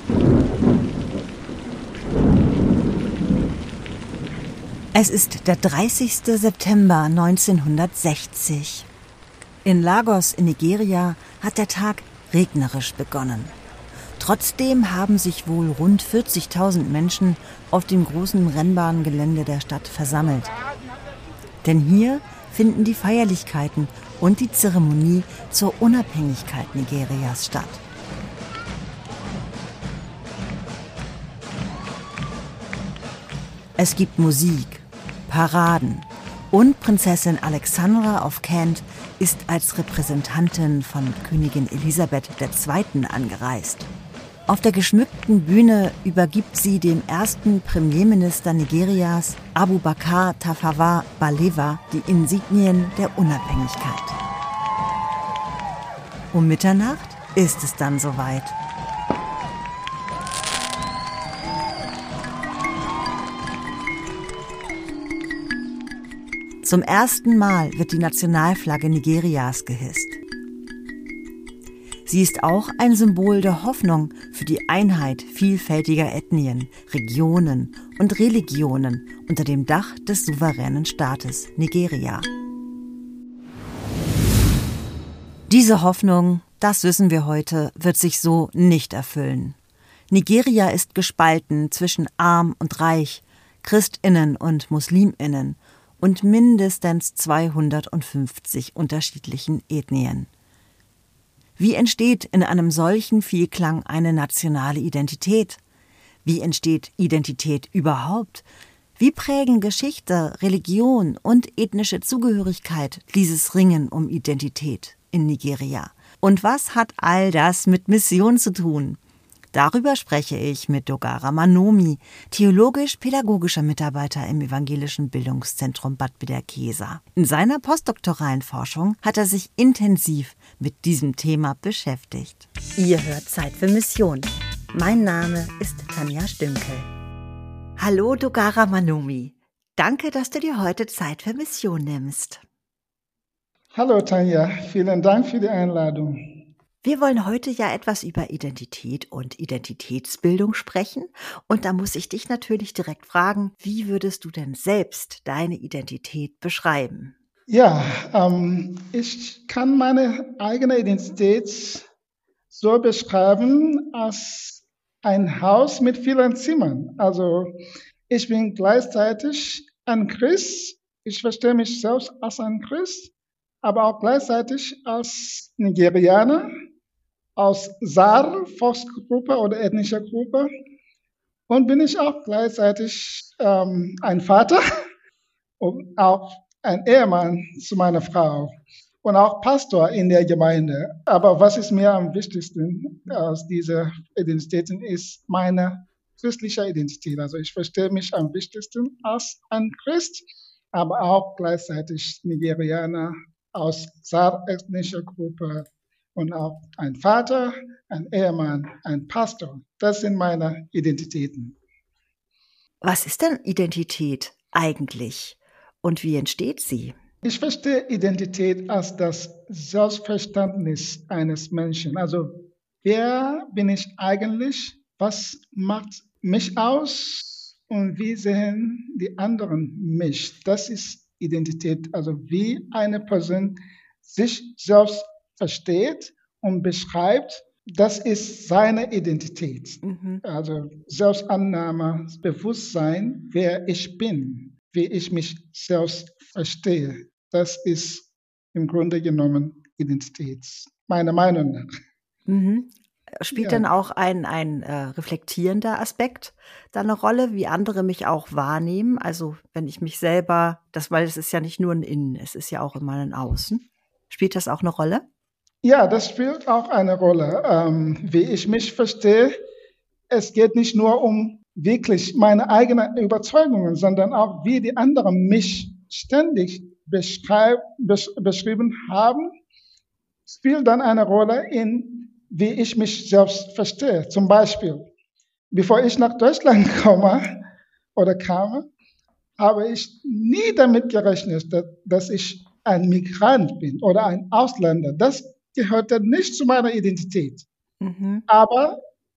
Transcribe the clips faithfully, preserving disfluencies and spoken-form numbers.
Es ist der dreißigste September neunzehnhundertsechzig. In Lagos in Nigeria hat der Tag regnerisch begonnen. Trotzdem haben sich wohl rund vierzigtausend Menschen auf dem großen Rennbahngelände der Stadt versammelt. Denn hier finden die Feierlichkeiten und die Zeremonie zur Unabhängigkeit Nigerias statt. Es gibt Musik, Paraden und Prinzessin Alexandra of Kent ist als Repräsentantin von Königin Elisabeth der Zweite angereist. Auf der geschmückten Bühne übergibt sie dem ersten Premierminister Nigerias, Abubakar Tafawa Balewa, die Insignien der Unabhängigkeit. Um Mitternacht ist es dann soweit. Zum ersten Mal wird die Nationalflagge Nigerias gehisst. Sie ist auch ein Symbol der Hoffnung für die Einheit vielfältiger Ethnien, Regionen und Religionen unter dem Dach des souveränen Staates Nigeria. Diese Hoffnung, das wissen wir heute, wird sich so nicht erfüllen. Nigeria ist gespalten zwischen arm und reich, Christinnen und Musliminnen und mindestens zweihundertfünfzig unterschiedlichen Ethnien. Wie entsteht in einem solchen Vielklang eine nationale Identität? Wie entsteht Identität überhaupt? Wie prägen Geschichte, Religion und ethnische Zugehörigkeit dieses Ringen um Identität in Nigeria? Und was hat all das mit Mission zu tun? Darüber spreche ich mit Dogara Manomi, theologisch-pädagogischer Mitarbeiter im Evangelischen Bildungszentrum Bad Bederkesa. In seiner postdoktoralen Forschung hat er sich intensiv mit diesem Thema beschäftigt. Ihr hört Zeit für Mission. Mein Name ist Tanja Stünkel. Hallo Dogara Manomi. Danke, dass du dir heute Zeit für Mission nimmst. Hallo Tanja, vielen Dank für die Einladung. Wir wollen heute ja etwas über Identität und Identitätsbildung sprechen. Und da muss ich dich natürlich direkt fragen, wie würdest du denn selbst deine Identität beschreiben? Ja, ähm, ich kann meine eigene Identität so beschreiben als ein Haus mit vielen Zimmern. Also ich bin gleichzeitig ein Christ. Ich verstehe mich selbst als ein Christ, aber auch gleichzeitig als Nigerianer, aus Sar, Volksgruppe oder ethnischer Gruppe, und bin ich auch gleichzeitig ähm, ein Vater und auch ein Ehemann zu meiner Frau und auch Pastor in der Gemeinde. Aber was ist mir am wichtigsten aus dieser Identitäten ist meine christliche Identität. Also ich verstehe mich am wichtigsten als ein Christ, aber auch gleichzeitig Nigerianer aus Sar ethnischer Gruppe. Und auch ein Vater, ein Ehemann, ein Pastor. Das sind meine Identitäten. Was ist denn Identität eigentlich und wie entsteht sie? Ich verstehe Identität als das Selbstverständnis eines Menschen. Also wer bin ich eigentlich? Was macht mich aus? Und wie sehen die anderen mich? Das ist Identität. Also wie eine Person sich selbst versteht und beschreibt, das ist seine Identität. Mhm. Also Selbstannahme, Bewusstsein, wer ich bin, wie ich mich selbst verstehe. Das ist im Grunde genommen Identität, meiner Meinung nach. Mhm. Spielt ja. Dann auch ein, ein äh, reflektierender Aspekt da eine Rolle, wie andere mich auch wahrnehmen? Also wenn ich mich selber, das, weil es ist ja nicht nur ein Innen, es ist ja auch immer ein Außen. Spielt das auch eine Rolle? Ja, das spielt auch eine Rolle, ähm, wie ich mich verstehe. Es geht nicht nur um wirklich meine eigenen Überzeugungen, sondern auch, wie die anderen mich ständig beschreib, besch, beschrieben haben, spielt dann eine Rolle in, wie ich mich selbst verstehe. Zum Beispiel, bevor ich nach Deutschland komme oder kam, habe ich nie damit gerechnet, dass, dass ich ein Migrant bin oder ein Ausländer. Das gehörte nicht zu meiner Identität. Mhm. Aber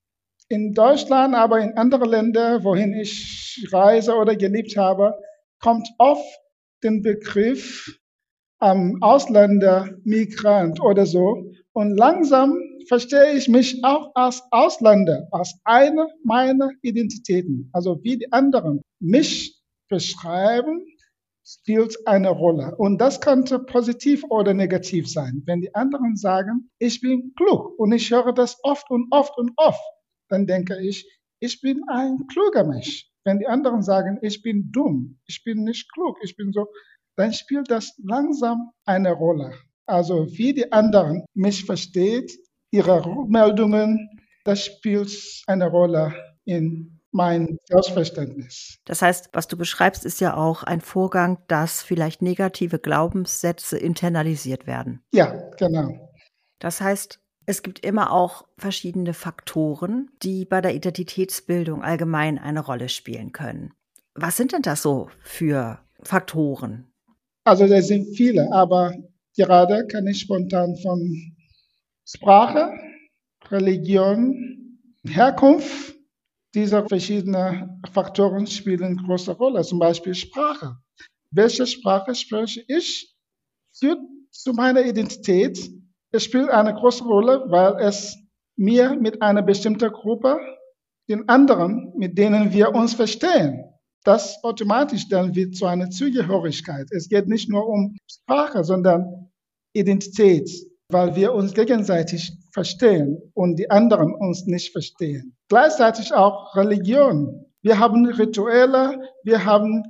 In Deutschland, aber in anderen Ländern, wohin ich reise oder gelebt habe, kommt oft der Begriff ähm, Ausländer, Migrant oder so. Und langsam verstehe ich mich auch als Ausländer, als eine meiner Identitäten. Also wie die anderen mich beschreiben, spielt eine Rolle. Und das könnte positiv oder negativ sein. Wenn die anderen sagen, ich bin klug und ich höre das oft und oft und oft, dann denke ich, ich bin ein kluger Mensch. Wenn die anderen sagen, ich bin dumm, ich bin nicht klug, ich bin so, dann spielt das langsam eine Rolle. Also wie die anderen mich versteht, ihre Rückmeldungen, das spielt eine Rolle in mein Selbstverständnis. Das heißt, was du beschreibst, ist ja auch ein Vorgang, dass vielleicht negative Glaubenssätze internalisiert werden. Ja, genau. Das heißt, es gibt immer auch verschiedene Faktoren, die bei der Identitätsbildung allgemein eine Rolle spielen können. Was sind denn das so für Faktoren? Also das sind viele, aber gerade kann ich spontan von Sprache, Religion, Herkunft, diese verschiedenen Faktoren spielen eine große Rolle. Zum Beispiel Sprache. Welche Sprache spreche ich? Führt zu meiner Identität. Es spielt eine große Rolle, weil es mir mit einer bestimmten Gruppe, den anderen, mit denen wir uns verstehen, das automatisch dann wird zu einer Zugehörigkeit. Es geht nicht nur um Sprache, sondern Identität, weil wir uns gegenseitig verstehen und die anderen uns nicht verstehen. Gleichzeitig auch Religion. Wir haben Rituale, wir haben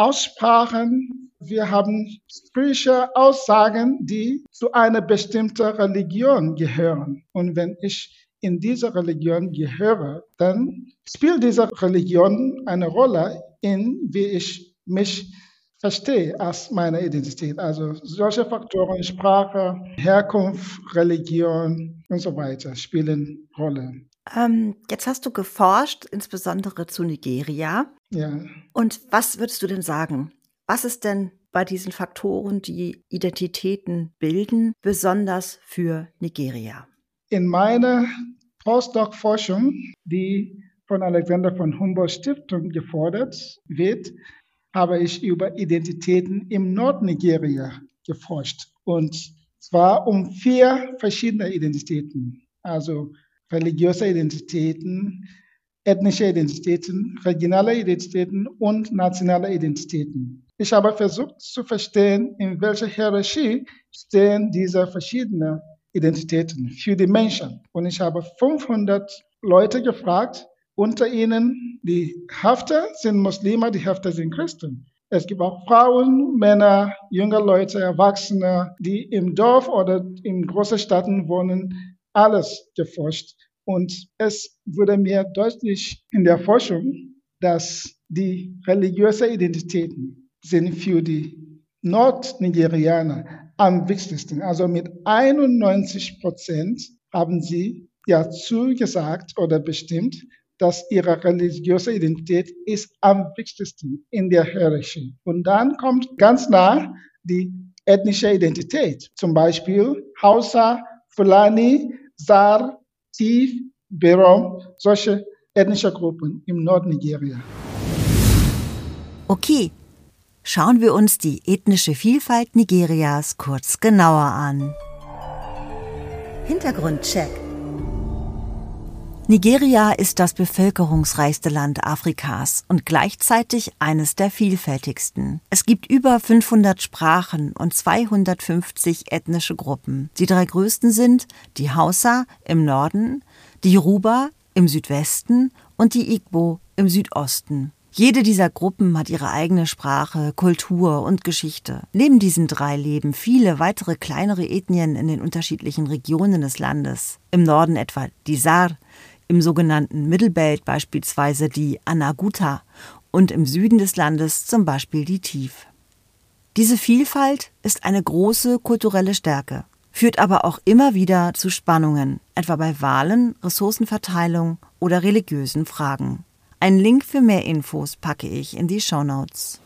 Aussprachen, wir haben spirituelle Aussagen, die zu einer bestimmten Religion gehören. Und wenn ich in diese Religion gehöre, dann spielt diese Religion eine Rolle in, wie ich mich verstehe als meine Identität. Also solche Faktoren, Sprache, Herkunft, Religion und so weiter spielen Rolle. Ähm, jetzt hast du geforscht, insbesondere zu Nigeria. Ja. Und was würdest du denn sagen? Was ist denn bei diesen Faktoren, die Identitäten bilden, besonders für Nigeria? In meiner Postdoc-Forschung, die von Alexander von Humboldt Stiftung gefordert wird, habe ich über Identitäten im Nordnigeria geforscht. Und zwar um vier verschiedene Identitäten, also religiöse Identitäten, ethnische Identitäten, regionale Identitäten und nationale Identitäten. Ich habe versucht zu verstehen, in welcher Hierarchie stehen diese verschiedenen Identitäten für die Menschen. Und ich habe fünfhundert Leute gefragt, unter ihnen die Hälfte sind Muslime, die Hälfte sind Christen. Es gibt auch Frauen, Männer, junge Leute, Erwachsene, die im Dorf oder in großen Städten wohnen, alles geforscht. Und es wurde mir deutlich in der Forschung, dass die religiösen Identitäten sind für die Nordnigerianer am wichtigsten. Also mit einundneunzig Prozent haben sie ja zugesagt oder bestimmt, dass ihre religiöse Identität ist am wichtigsten in der Hierarchie. Und dann kommt ganz nah die ethnische Identität. Zum Beispiel Hausa, Fulani, Sar, Tiv, Berom, solche ethnische Gruppen im Nordnigeria. Okay, schauen wir uns die ethnische Vielfalt Nigerias kurz genauer an. Hintergrundcheck. Nigeria ist das bevölkerungsreichste Land Afrikas und gleichzeitig eines der vielfältigsten. Es gibt über fünfhundert Sprachen und zweihundertfünfzig ethnische Gruppen. Die drei größten sind die Hausa im Norden, die Yoruba im Südwesten und die Igbo im Südosten. Jede dieser Gruppen hat ihre eigene Sprache, Kultur und Geschichte. Neben diesen drei leben viele weitere kleinere Ethnien in den unterschiedlichen Regionen des Landes. Im Norden etwa die Sar, im sogenannten Mittelbelt beispielsweise die Anaguta und im Süden des Landes zum Beispiel die Tiv. Diese Vielfalt ist eine große kulturelle Stärke, führt aber auch immer wieder zu Spannungen, etwa bei Wahlen, Ressourcenverteilung oder religiösen Fragen. Einen Link für mehr Infos packe ich in die Shownotes.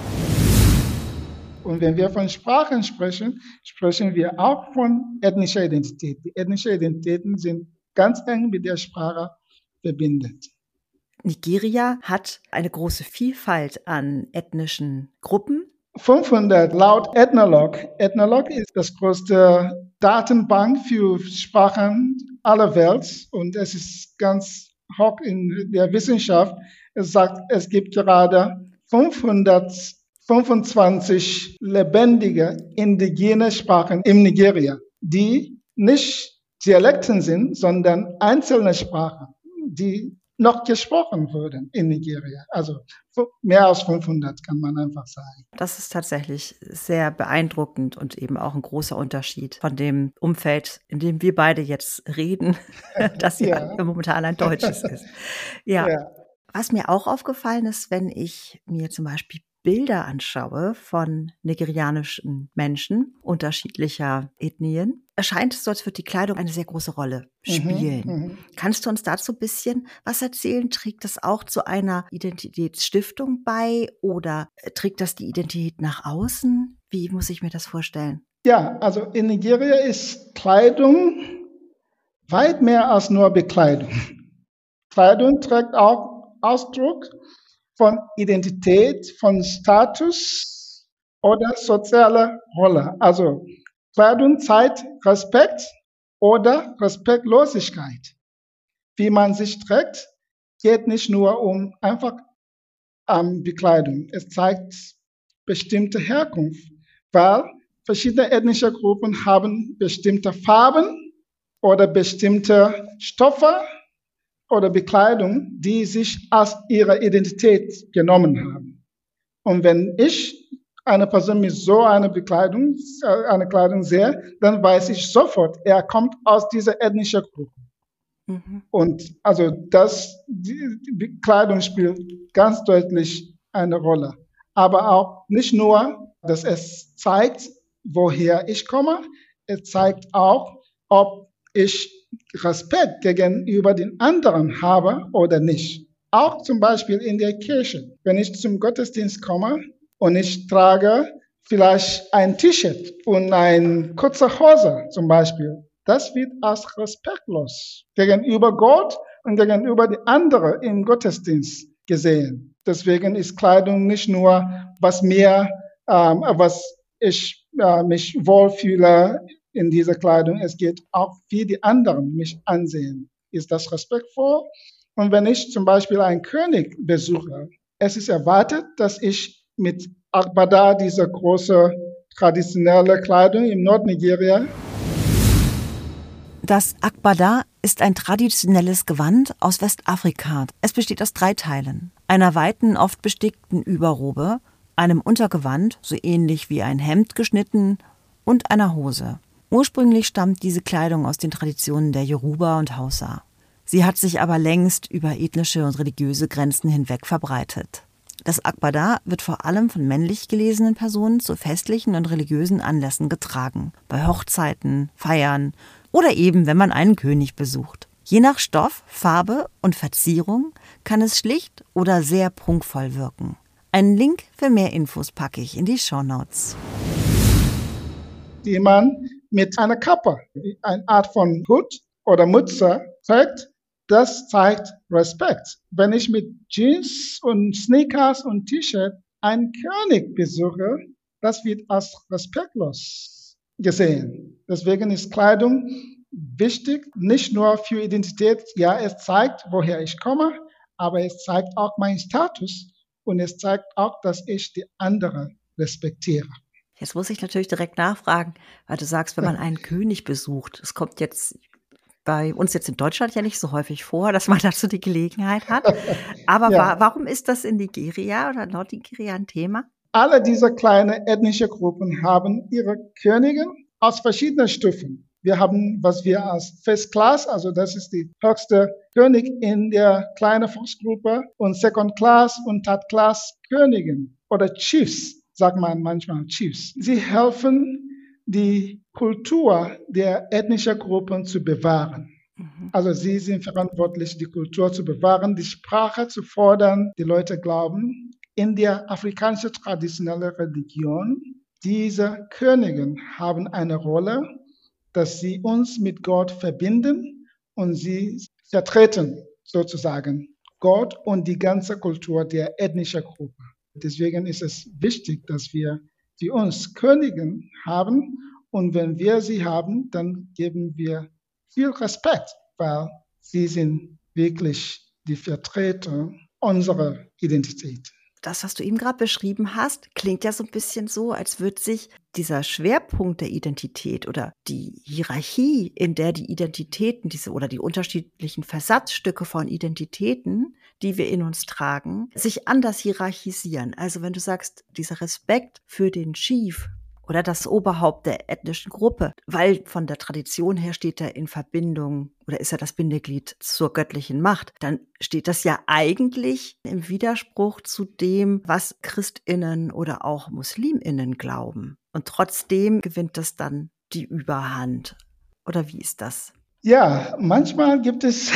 Und wenn wir von Sprachen sprechen, sprechen wir auch von ethnischer Identität. Die ethnischen Identitäten sind ganz eng mit der Sprache verbindet. Nigeria hat eine große Vielfalt an ethnischen Gruppen. fünfhundert laut Ethnologue. Ethnologue ist das größte Datenbank für Sprachen aller Welt und es ist ganz hoch in der Wissenschaft. Es sagt, es gibt gerade fünfhundertfünfundzwanzig lebendige indigene Sprachen in Nigeria, die nicht Dialekten sind, sondern einzelne Sprachen, die noch gesprochen wurden in Nigeria. Also mehr als fünfhundert kann man einfach sagen. Das ist tatsächlich sehr beeindruckend und eben auch ein großer Unterschied von dem Umfeld, in dem wir beide jetzt reden, das ja, ja momentan ein deutsches ist. Ja. ja. Was mir auch aufgefallen ist, wenn ich mir zum Beispiel Bilder anschaue von nigerianischen Menschen unterschiedlicher Ethnien, erscheint es so, als würde die Kleidung eine sehr große Rolle spielen. Mhm, mh. Kannst du uns dazu ein bisschen was erzählen? Trägt das auch zu einer Identitätsstiftung bei oder trägt das die Identität nach außen? Wie muss ich mir das vorstellen? Ja, also in Nigeria ist Kleidung weit mehr als nur Bekleidung. Kleidung trägt auch Ausdruck von Identität, von Status oder sozialer Rolle. Also Kleidung zeigt Respekt oder Respektlosigkeit. Wie man sich trägt, geht nicht nur um einfach ähm, Bekleidung. Es zeigt bestimmte Herkunft, weil verschiedene ethnische Gruppen haben bestimmte Farben oder bestimmte Stoffe oder Bekleidung, die sich als ihre Identität genommen haben. Und wenn ich eine Person mit so einer Bekleidung, eine Kleidung sehe, dann weiß ich sofort, er kommt aus dieser ethnischen Gruppe. Mhm. Und also das, die, die Kleidung spielt ganz deutlich eine Rolle. Aber auch nicht nur, dass es zeigt, woher ich komme, es zeigt auch, ob ich Respekt gegenüber den anderen habe oder nicht. Auch zum Beispiel in der Kirche. Wenn ich zum Gottesdienst komme und ich trage vielleicht ein T-Shirt und eine kurze Hose zum Beispiel, das wird als respektlos gegenüber Gott und gegenüber den anderen im Gottesdienst gesehen. Deswegen ist Kleidung nicht nur, was mir, ähm, was ich äh, mich wohlfühle in dieser Kleidung. Es geht auch, wie die anderen mich ansehen. Ist das respektvoll? Und wenn ich zum Beispiel einen König besuche, es ist erwartet, dass ich mit Agbada, dieser große traditionelle Kleidung im Nordnigeria. Das Agbada ist ein traditionelles Gewand aus Westafrika. Es besteht aus drei Teilen. Einer weiten, oft bestickten Überrobe, einem Untergewand, so ähnlich wie ein Hemd geschnitten, und einer Hose. Ursprünglich stammt diese Kleidung aus den Traditionen der Yoruba und Hausa. Sie hat sich aber längst über ethnische und religiöse Grenzen hinweg verbreitet. Das Agbada wird vor allem von männlich gelesenen Personen zu festlichen und religiösen Anlässen getragen, bei Hochzeiten, Feiern oder eben, wenn man einen König besucht. Je nach Stoff, Farbe und Verzierung kann es schlicht oder sehr prunkvoll wirken. Einen Link für mehr Infos packe ich in die Shownotes. Die man mit einer Kappe, eine Art von Hut oder Mütze trägt, das zeigt Respekt. Wenn ich mit Jeans und Sneakers und T-Shirt einen König besuche, das wird als respektlos gesehen. Deswegen ist Kleidung wichtig, nicht nur für Identität. Ja, es zeigt, woher ich komme, aber es zeigt auch meinen Status und es zeigt auch, dass ich die anderen respektiere. Jetzt muss ich natürlich direkt nachfragen, weil du sagst, wenn man einen König besucht, es kommt jetzt bei uns jetzt in Deutschland ja nicht so häufig vor, dass man dazu die Gelegenheit hat. Aber ja. wa- warum ist das in Nigeria oder Nordnigeria ein Thema? Alle diese kleinen ethnischen Gruppen haben ihre Könige aus verschiedenen Stufen. Wir haben, was wir als First Class, also das ist die höchste König in der kleinen Volksgruppe, und Second Class und Third Class Königin oder Chiefs, sagt man manchmal Chiefs. Sie helfen, die Kultur der ethnischen Gruppen zu bewahren. Mhm. Also sie sind verantwortlich, die Kultur zu bewahren, die Sprache zu fordern. Die Leute glauben, in der afrikanischen traditionellen Religion, diese Könige haben eine Rolle, dass sie uns mit Gott verbinden und sie vertreten sozusagen Gott und die ganze Kultur der ethnischen Gruppe. Deswegen ist es wichtig, dass wir für uns Königen haben und wenn wir sie haben, dann geben wir viel Respekt, weil sie sind wirklich die Vertreter unserer Identität. Das, was du eben gerade beschrieben hast, klingt ja so ein bisschen so, als würde sich dieser Schwerpunkt der Identität oder die Hierarchie, in der die Identitäten diese oder die unterschiedlichen Versatzstücke von Identitäten, die wir in uns tragen, sich anders hierarchisieren. Also wenn du sagst, dieser Respekt für den Chief oder das Oberhaupt der ethnischen Gruppe, weil von der Tradition her steht er in Verbindung oder ist er das Bindeglied zur göttlichen Macht, dann steht das ja eigentlich im Widerspruch zu dem, was ChristInnen oder auch MuslimInnen glauben. Und trotzdem gewinnt das dann die Überhand. Oder wie ist das? Ja, manchmal gibt es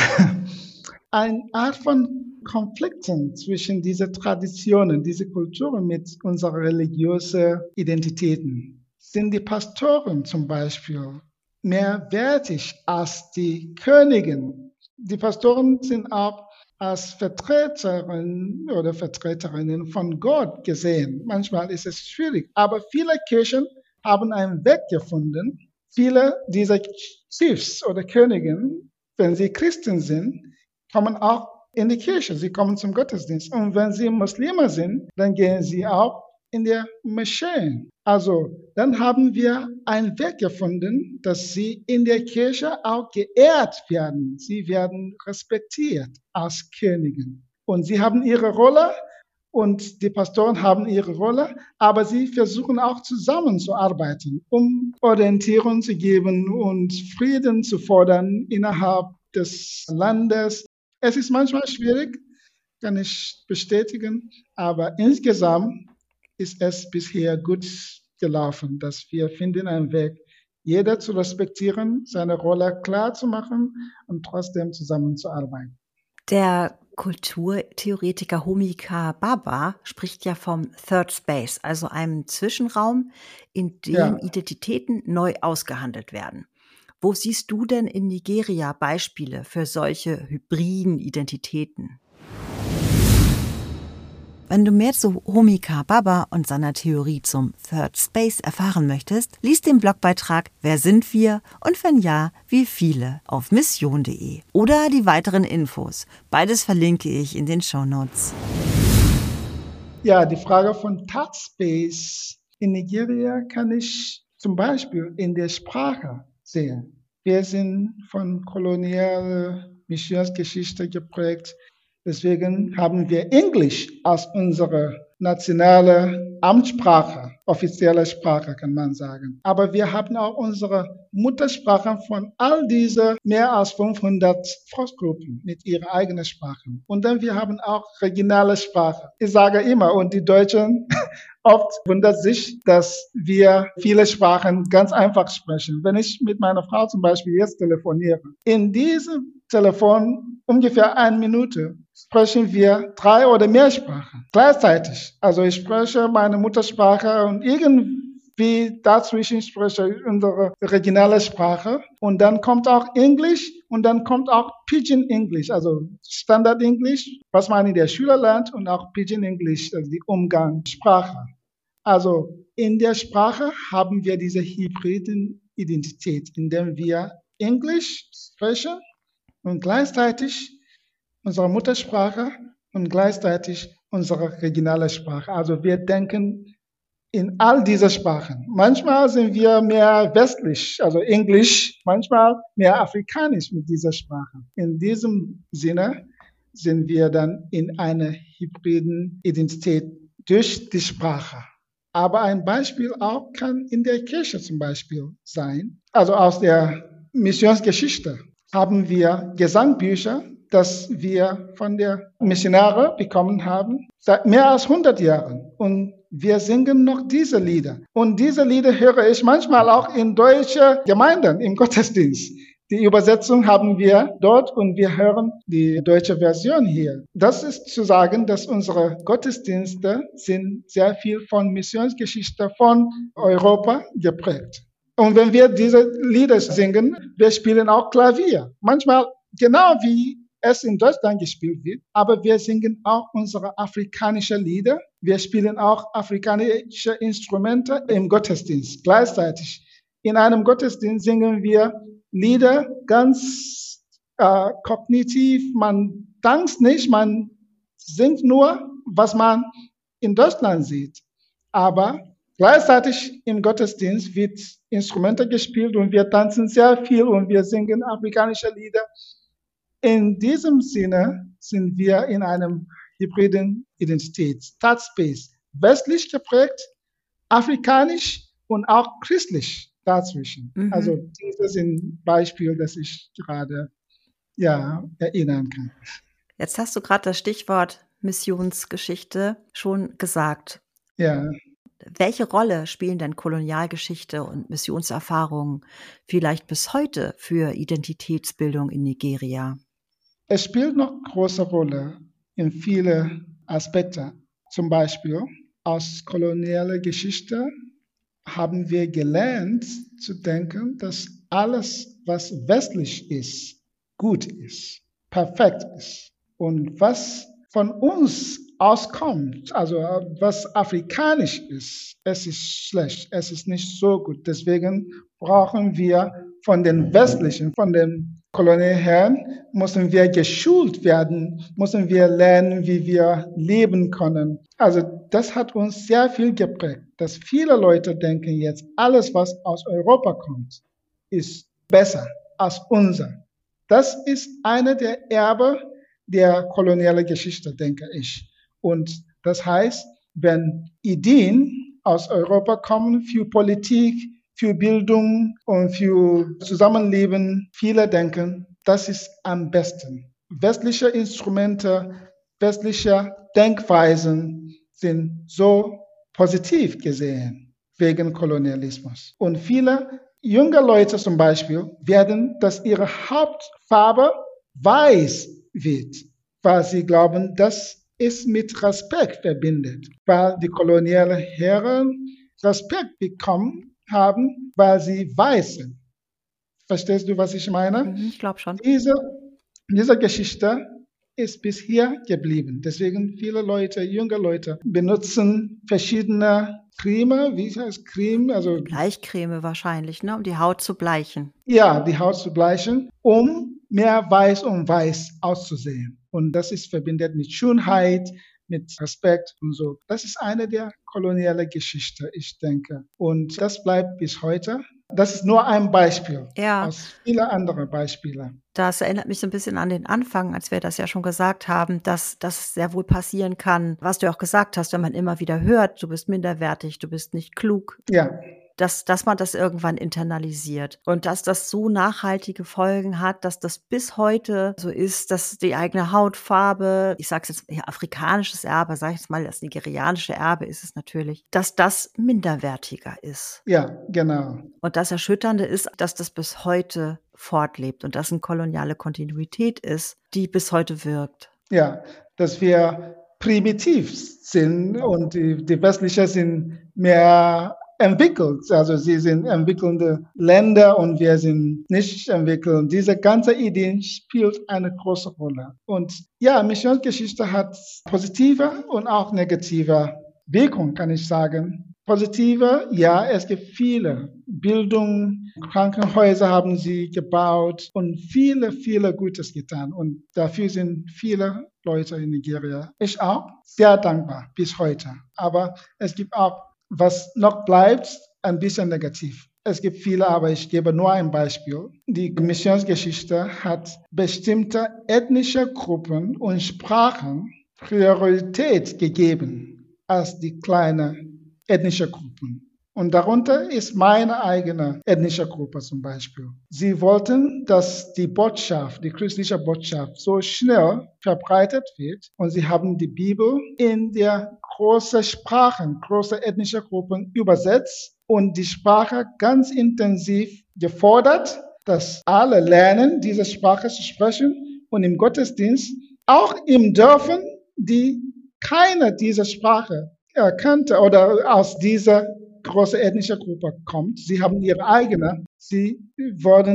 eine Art von Konflikten zwischen diesen Traditionen, diese Kulturen mit unseren religiösen Identitäten. Sind die Pastoren zum Beispiel mehr wertig als die Königin? Die Pastoren sind auch als Vertreterinnen oder Vertreterinnen von Gott gesehen. Manchmal ist es schwierig, aber viele Kirchen haben einen Weg gefunden. Viele dieser Chiefs oder Königinnen, wenn sie Christen sind, kommen auch in die Kirche, sie kommen zum Gottesdienst. Und wenn sie Muslime sind, dann gehen sie auch in der Moschee. Also dann haben wir einen Weg gefunden, dass sie in der Kirche auch geehrt werden. Sie werden respektiert als Königin. Und sie haben ihre Rolle und die Pastoren haben ihre Rolle, aber sie versuchen auch zusammenzuarbeiten, um Orientierung zu geben und Frieden zu fordern innerhalb des Landes. Es ist manchmal schwierig, kann ich bestätigen, aber insgesamt ist es bisher gut gelaufen, dass wir finden einen Weg, jeder zu respektieren, seine Rolle klar zu machen und trotzdem zusammenzuarbeiten. Der Kulturtheoretiker Homi Bhabha spricht ja vom Third Space, also einem Zwischenraum, in dem ja. Identitäten neu ausgehandelt werden. Wo siehst du denn in Nigeria Beispiele für solche hybriden Identitäten? Wenn du mehr zu Homi Bhabha und seiner Theorie zum Third Space erfahren möchtest, lies den Blogbeitrag Wer sind wir und wenn ja, wie viele auf mission punkt de oder die weiteren Infos. Beides verlinke ich in den Shownotes. Ja, die Frage von Third Space in Nigeria kann ich zum Beispiel in der Sprache sehen. Wir sind von kolonialer Missionsgeschichte geprägt. Deswegen haben wir Englisch als unsere nationale Amtssprache, offizielle Sprache, kann man sagen. Aber wir haben auch unsere Muttersprache von all diesen mehr als fünfhundert Volksgruppen mit ihrer eigenen Sprache. Und dann wir haben auch regionale Sprache. Ich sage immer, und die Deutschen oft wundert sich, dass wir viele Sprachen ganz einfach sprechen. Wenn ich mit meiner Frau zum Beispiel jetzt telefoniere, in diesem Telefon ungefähr eine Minute sprechen wir drei oder mehr Sprachen gleichzeitig. Also ich spreche meine Muttersprache und irgendwie dazwischen spreche ich unsere regionale Sprache. Und dann kommt auch Englisch und dann kommt auch Pidgin English, also Standard English, was man in der Schule lernt, und auch Pidgin English, also die Umgangssprache. Also in der Sprache haben wir diese hybriden Identität, indem wir Englisch sprechen und gleichzeitig unsere Muttersprache und gleichzeitig unsere regionale Sprache. Also wir denken in all diese Sprachen. Manchmal sind wir mehr westlich, also Englisch, manchmal mehr afrikanisch mit dieser Sprache. In diesem Sinne sind wir dann in einer hybriden Identität durch die Sprache. Aber ein Beispiel auch kann in der Kirche zum Beispiel sein. Also aus der Missionsgeschichte haben wir Gesangbücher, das wir von der Missionare bekommen haben, seit mehr als hundert Jahren. Und wir singen noch diese Lieder. Und diese Lieder höre ich manchmal auch in deutschen Gemeinden im Gottesdienst. Die Übersetzung haben wir dort und wir hören die deutsche Version hier. Das ist zu sagen, dass unsere Gottesdienste sind sehr viel von Missionsgeschichte von Europa geprägt. Und wenn wir diese Lieder singen, wir spielen auch Klavier. Manchmal genau wie es in Deutschland gespielt wird, aber wir singen auch unsere afrikanischen Lieder. Wir spielen auch afrikanische Instrumente im Gottesdienst gleichzeitig. In einem Gottesdienst singen wir Lieder ganz äh, kognitiv. Man tanzt nicht, man singt nur, was man in Deutschland sieht. Aber gleichzeitig im Gottesdienst wird Instrumente gespielt und wir tanzen sehr viel und wir singen afrikanische Lieder. In diesem Sinne sind wir in einem hybriden Identität, Stadspace, westlich geprägt, afrikanisch und auch christlich dazwischen. Mhm. Also diese sind Beispiele, das ich gerade ja, erinnern kann. Jetzt hast du gerade das Stichwort Missionsgeschichte schon gesagt. Ja. Welche Rolle spielen denn Kolonialgeschichte und Missionserfahrungen vielleicht bis heute für Identitätsbildung in Nigeria? Es spielt noch eine große Rolle in vielen Aspekten. Zum Beispiel aus kolonialer Geschichte haben wir gelernt zu denken, dass alles, was westlich ist, gut ist, perfekt ist. Und was von uns auskommt, also was afrikanisch ist, es ist schlecht, es ist nicht so gut. Deswegen brauchen wir von den westlichen, von den Kolonialherren, müssen wir geschult werden, müssen wir lernen, wie wir leben können. Also das hat uns sehr viel geprägt, dass viele Leute denken jetzt, alles, was aus Europa kommt, ist besser als unser. Das ist eine der Erbe der kolonialen Geschichte, denke ich. Und das heißt, wenn Ideen aus Europa kommen für Politik, für Bildung und für Zusammenleben, viele denken, das ist am besten. Westliche Instrumente, westliche Denkweisen sind so positiv gesehen wegen Kolonialismus. Und viele junge Leute zum Beispiel werden, dass ihre Hauptfarbe weiß wird, weil sie glauben, dass es mit Respekt verbindet, weil die kolonialen Herren Respekt bekommen haben, weil sie weiß sind. Verstehst du, was ich meine? Ich glaube schon. Diese, diese Geschichte ist bis hier geblieben. Deswegen viele Leute, junge Leute, benutzen verschiedene Creme, wie heißt Creme? Also Bleichcreme wahrscheinlich, ne, um die Haut zu bleichen. Ja, die Haut zu bleichen, um mehr weiß und weiß auszusehen. Und das ist verbindet mit Schönheit, mit Respekt und so. Das ist eine der kolonialen Geschichten, ich denke. Und das bleibt bis heute. Das ist nur ein Beispiel ja. aus vielen anderen Beispielen. Das erinnert mich so ein bisschen an den Anfang, als wir das ja schon gesagt haben, dass das sehr wohl passieren kann, was du auch gesagt hast, wenn man immer wieder hört, du bist minderwertig, du bist nicht klug. Ja. Dass, dass man das irgendwann internalisiert und dass das so nachhaltige Folgen hat, dass das bis heute so ist, dass die eigene Hautfarbe, ich sage es jetzt, ja, afrikanisches Erbe, sage ich jetzt mal, das nigerianische Erbe ist es natürlich, dass das minderwertiger ist. Ja, genau. Und das Erschütternde ist, dass das bis heute fortlebt und das eine koloniale Kontinuität ist, die bis heute wirkt. Ja, dass wir primitiv sind und die, die westlichen sind mehr entwickelt. Also sie sind entwickelnde Länder und wir sind nicht entwickelt. Diese ganze Idee spielt eine große Rolle. Und ja, Missionsgeschichte hat positive und auch negative Wirkung, kann ich sagen. Positive, ja, es gibt viele. Bildung, Krankenhäuser haben sie gebaut und viele, viele Gutes getan. Und dafür sind viele Leute in Nigeria, ich auch, sehr dankbar bis heute. Aber es gibt auch, was noch bleibt, ein bisschen negativ. Es gibt viele, aber ich gebe nur ein Beispiel. Die Missionsgeschichte hat bestimmte ethnische Gruppen und Sprachen Priorität gegeben als die kleinen ethnische Gruppen. Und darunter ist meine eigene ethnische Gruppe zum Beispiel. Sie wollten, dass die Botschaft, die christliche Botschaft so schnell verbreitet wird. Und sie haben die Bibel in der großen Sprachen, große ethnische Gruppen übersetzt und die Sprache ganz intensiv gefordert, dass alle lernen, diese Sprache zu sprechen. Und im Gottesdienst, auch im Dörfern, die keine dieser Sprache erkannte oder aus dieser große ethnische Gruppe kommt. Sie haben ihre eigene. Sie wurden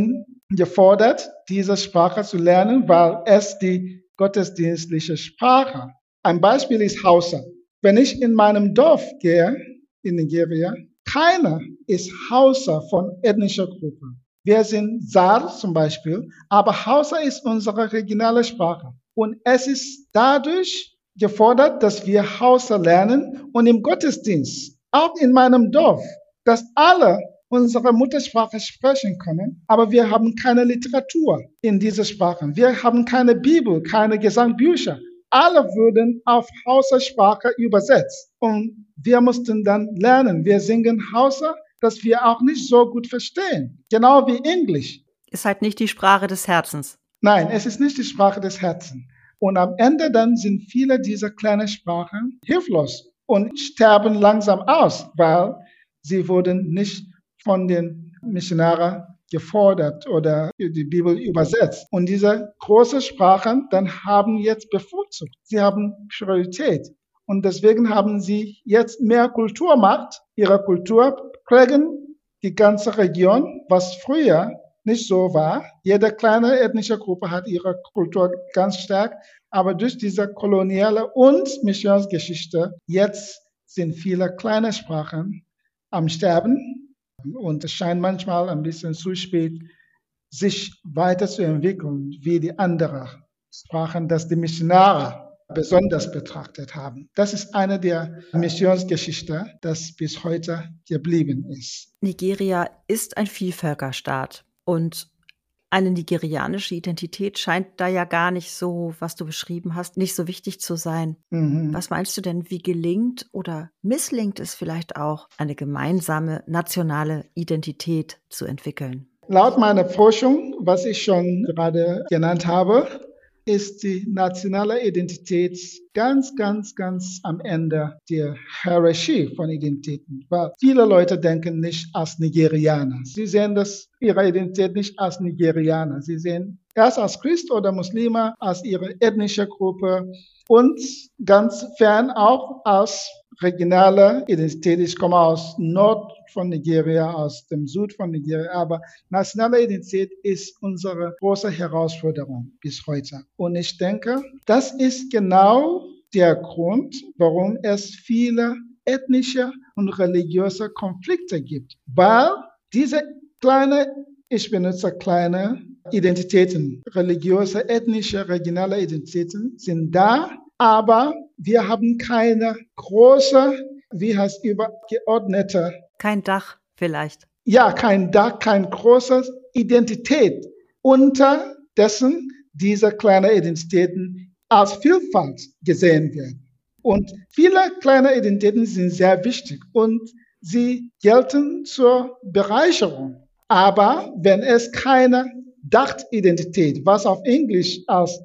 gefordert, diese Sprache zu lernen, weil es die gottesdienstliche Sprache. Ein Beispiel ist Hausa. Wenn ich in meinem Dorf gehe, in Nigeria, keiner ist Hausa von ethnischer Gruppe. Wir sind Sar zum Beispiel, aber Hausa ist unsere regionale Sprache. Und es ist dadurch gefordert, dass wir Hausa lernen und im Gottesdienst, auch in meinem Dorf, dass alle unsere Muttersprache sprechen können, aber wir haben keine Literatur in dieser Sprache. Wir haben keine Bibel, keine Gesangbücher. Alle wurden auf Hausa-Sprache übersetzt. Und wir mussten dann lernen. Wir singen Hausa, das wir auch nicht so gut verstehen. Genau wie Englisch. Ist halt nicht die Sprache des Herzens. Nein, es ist nicht die Sprache des Herzens. Und am Ende dann sind viele dieser kleinen Sprachen hilflos und sterben langsam aus, weil sie wurden nicht von den Missionaren gefordert oder die Bibel übersetzt. Und diese großen Sprachen dann haben jetzt bevorzugt. Sie haben Priorität. Und deswegen haben sie jetzt mehr Kulturmacht. Ihre Kultur prägen die ganze Region, was früher nicht so war. Jede kleine ethnische Gruppe hat ihre Kultur ganz stark. Aber durch diese koloniale und Missionsgeschichte, jetzt sind viele kleine Sprachen am Sterben. Und es scheint manchmal ein bisschen zu spät, sich weiterzuentwickeln, wie die anderen Sprachen, das die Missionare besonders betrachtet haben. Das ist eine der Missionsgeschichten, das bis heute geblieben ist. Nigeria ist ein Vielvölkerstaat und eine nigerianische Identität scheint da ja gar nicht so, was du beschrieben hast, nicht so wichtig zu sein. Mhm. Was meinst du denn, wie gelingt oder misslingt es vielleicht auch, eine gemeinsame nationale Identität zu entwickeln? Laut meiner Forschung, was ich schon gerade genannt habe, ist die nationale Identität ganz, ganz, ganz am Ende der Hierarchie von Identitäten. Weil viele Leute denken nicht als Nigerianer. Sie sehen das, ihre Identität nicht als Nigerianer. Sie sehen erst als Christ oder Muslime, als ihre ethnische Gruppe und ganz fern auch als regionale Identität. Ich komme aus Nord von Nigeria, aus dem Süd von Nigeria, aber nationale Identität ist unsere große Herausforderung bis heute. Und ich denke, das ist genau der Grund, warum es viele ethnische und religiöse Konflikte gibt. Weil diese kleine, ich benutze kleine Identitäten, religiöse, ethnische, regionale Identitäten sind da, aber wir haben keine große, wie heißt übergeordnete. Kein Dach vielleicht. Ja, kein Dach, keine große Identität, unter dessen diese kleinen Identitäten als Vielfalt gesehen werden. Und viele kleine Identitäten sind sehr wichtig und sie gelten zur Bereicherung. Aber wenn es keine Dachidentität, was auf Englisch als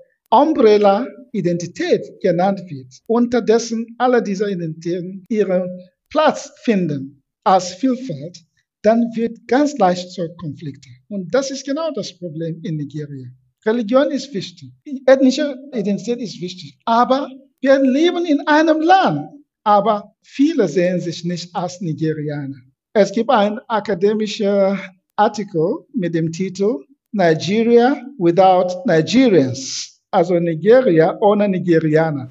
Umbrella-Identität genannt wird, unter dessen alle diese Identitäten ihren Platz finden als Vielfalt, dann wird ganz leicht zu Konflikten. Und das ist genau das Problem in Nigeria. Religion ist wichtig, ethnische Identität ist wichtig, aber wir leben in einem Land, aber viele sehen sich nicht als Nigerianer. Es gibt einen akademischen Artikel mit dem Titel Nigeria without Nigerians, also Nigeria ohne Nigerianer.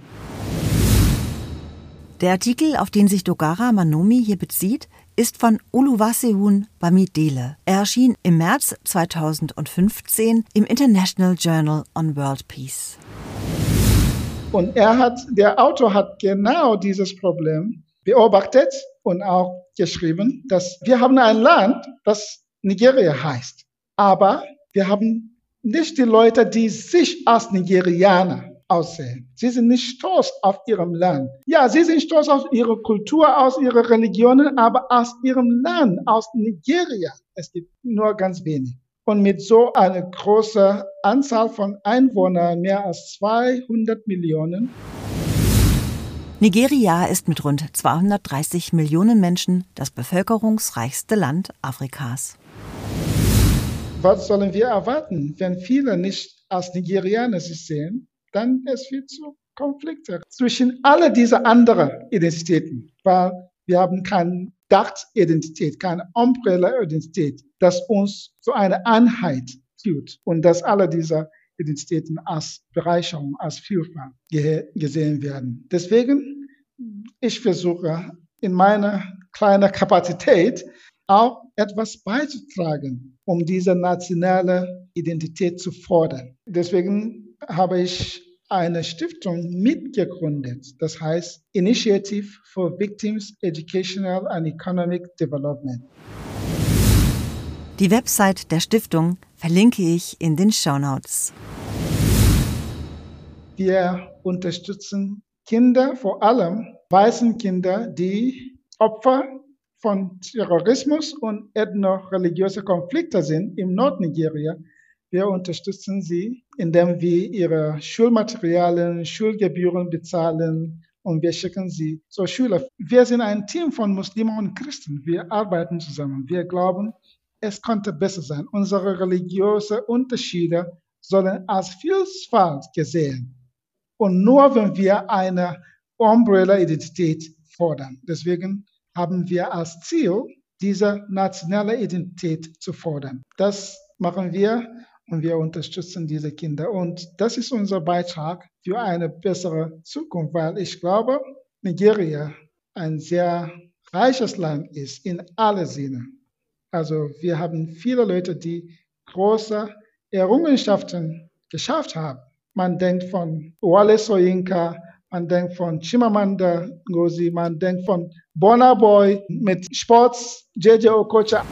Der Artikel, auf den sich Dogara Manomi hier bezieht, ist von Oluwasehun Bamidele. Er erschien im März zweitausendfünfzehn im International Journal on World Peace. Und er hat, der Autor hat genau dieses Problem beobachtet und auch geschrieben, dass wir haben ein Land, das Nigeria heißt, aber wir haben nicht die Leute, die sich als Nigerianer aussehen. Sie sind nicht stolz auf ihrem Land. Ja, sie sind stolz auf ihre Kultur, aus ihrer Religionen, aber aus ihrem Land, aus Nigeria. Es gibt nur ganz wenig. Und mit so einer großen Anzahl von Einwohnern, mehr als zweihundert Millionen. Nigeria ist mit rund zweihundertdreißig Millionen Menschen das bevölkerungsreichste Land Afrikas. Was sollen wir erwarten, wenn viele nicht als Nigerianer sich sehen? Dann es wird zu Konflikten zwischen all diese anderen Identitäten, weil wir haben keine Dachidentität, keine Umbrella-Identität, das uns zu einer Einheit führt und dass alle diese Identitäten als Bereicherung, als Vielfalt gesehen werden. Deswegen, ich versuche in meiner kleinen Kapazität auch etwas beizutragen, um diese nationale Identität zu fordern. Deswegen habe ich eine Stiftung mitgegründet, das heißt Initiative for Victims Educational and Economic Development. Die Website der Stiftung verlinke ich in den Shownotes. Wir unterstützen Kinder, vor allem weiße Kinder, die Opfer von Terrorismus und ethno-religiöse Konflikte sind im Nordnigeria. Wir unterstützen sie, indem wir ihre Schulmaterialien, Schulgebühren bezahlen und wir schicken sie zur Schule. Wir sind ein Team von Muslimen und Christen. Wir arbeiten zusammen. Wir glauben, es könnte besser sein. Unsere religiösen Unterschiede sollen als Vielfalt gesehen. Und nur wenn wir eine Umbrella-Identität fordern. Deswegen haben wir als Ziel, diese nationale Identität zu fordern. Das machen wir und wir unterstützen diese Kinder. Und das ist unser Beitrag für eine bessere Zukunft, weil ich glaube, Nigeria ein sehr reiches Land ist in alle Sinne. Also wir haben viele Leute, die große Errungenschaften geschafft haben. Man denkt von Wole Soyinka, man denkt von Chimamanda Ngozi, man denkt von Burna Boy mit Sports, J J Okocha.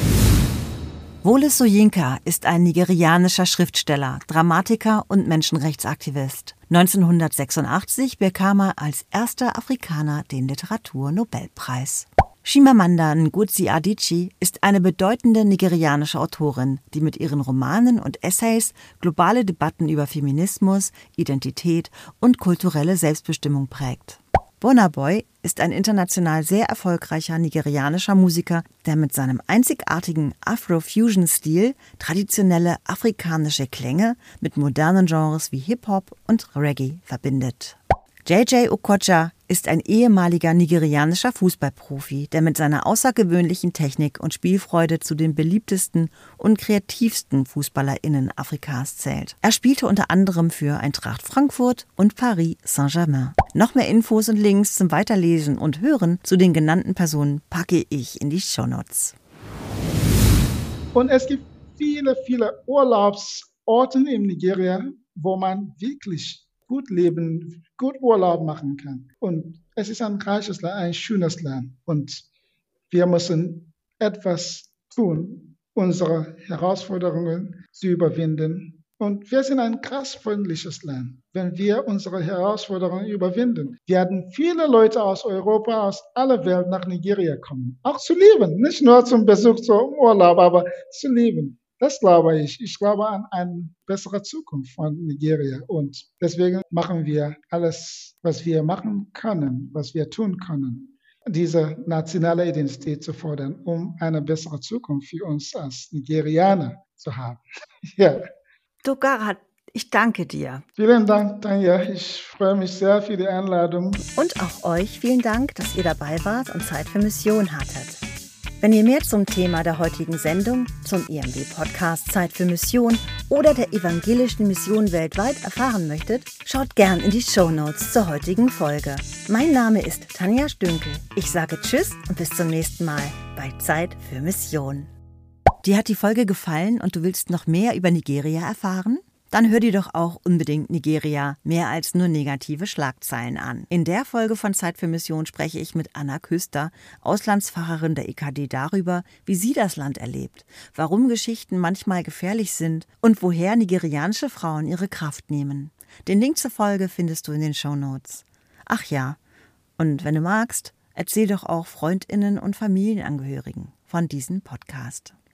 Wole Soyinka ist ein nigerianischer Schriftsteller, Dramatiker und Menschenrechtsaktivist. neunzehnhundertsechsundachtzig bekam er als erster Afrikaner den Literaturnobelpreis. Chimamanda Ngozi Adichie ist eine bedeutende nigerianische Autorin, die mit ihren Romanen und Essays globale Debatten über Feminismus, Identität und kulturelle Selbstbestimmung prägt. Burna Boy ist ein international sehr erfolgreicher nigerianischer Musiker, der mit seinem einzigartigen Afro-Fusion-Stil traditionelle afrikanische Klänge mit modernen Genres wie Hip-Hop und Reggae verbindet. J J Okocha ist ein ehemaliger nigerianischer Fußballprofi, der mit seiner außergewöhnlichen Technik und Spielfreude zu den beliebtesten und kreativsten FußballerInnen Afrikas zählt. Er spielte unter anderem für Eintracht Frankfurt und Paris Saint-Germain. Noch mehr Infos und Links zum Weiterlesen und Hören zu den genannten Personen packe ich in die Shownotes. Und es gibt viele, viele Urlaubsorte in Nigeria, wo man wirklich gut leben, gut Urlaub machen kann. Und es ist ein reiches Land, ein schönes Land. Und wir müssen etwas tun, unsere Herausforderungen zu überwinden. Und wir sind ein gastfreundliches Land. Wenn wir unsere Herausforderungen überwinden, werden viele Leute aus Europa, aus aller Welt nach Nigeria kommen. Auch zu leben, nicht nur zum Besuch, zum Urlaub, aber zu leben. Das glaube ich. Ich glaube an eine bessere Zukunft von Nigeria. Und deswegen machen wir alles, was wir machen können, was wir tun können, diese nationale Identität zu fordern, um eine bessere Zukunft für uns als Nigerianer zu haben. Ja. Dogara, ich danke dir. Vielen Dank, Tanja. Ich freue mich sehr für die Einladung. Und auch euch vielen Dank, dass ihr dabei wart und Zeit für Mission hattet. Wenn ihr mehr zum Thema der heutigen Sendung, zum E M W-Podcast Zeit für Mission oder der evangelischen Mission weltweit erfahren möchtet, schaut gern in die Shownotes zur heutigen Folge. Mein Name ist Tanja Stünkel. Ich sage Tschüss und bis zum nächsten Mal bei Zeit für Mission. Dir hat die Folge gefallen und du willst noch mehr über Nigeria erfahren? Dann hör dir doch auch unbedingt Nigeria mehr als nur negative Schlagzeilen an. In der Folge von Zeit für Mission spreche ich mit Anna Küster, Auslandspfarrerin der E K D, darüber, wie sie das Land erlebt, warum Geschichten manchmal gefährlich sind und woher nigerianische Frauen ihre Kraft nehmen. Den Link zur Folge findest du in den Shownotes. Ach ja, und wenn du magst, erzähl doch auch FreundInnen und Familienangehörigen von diesem Podcast.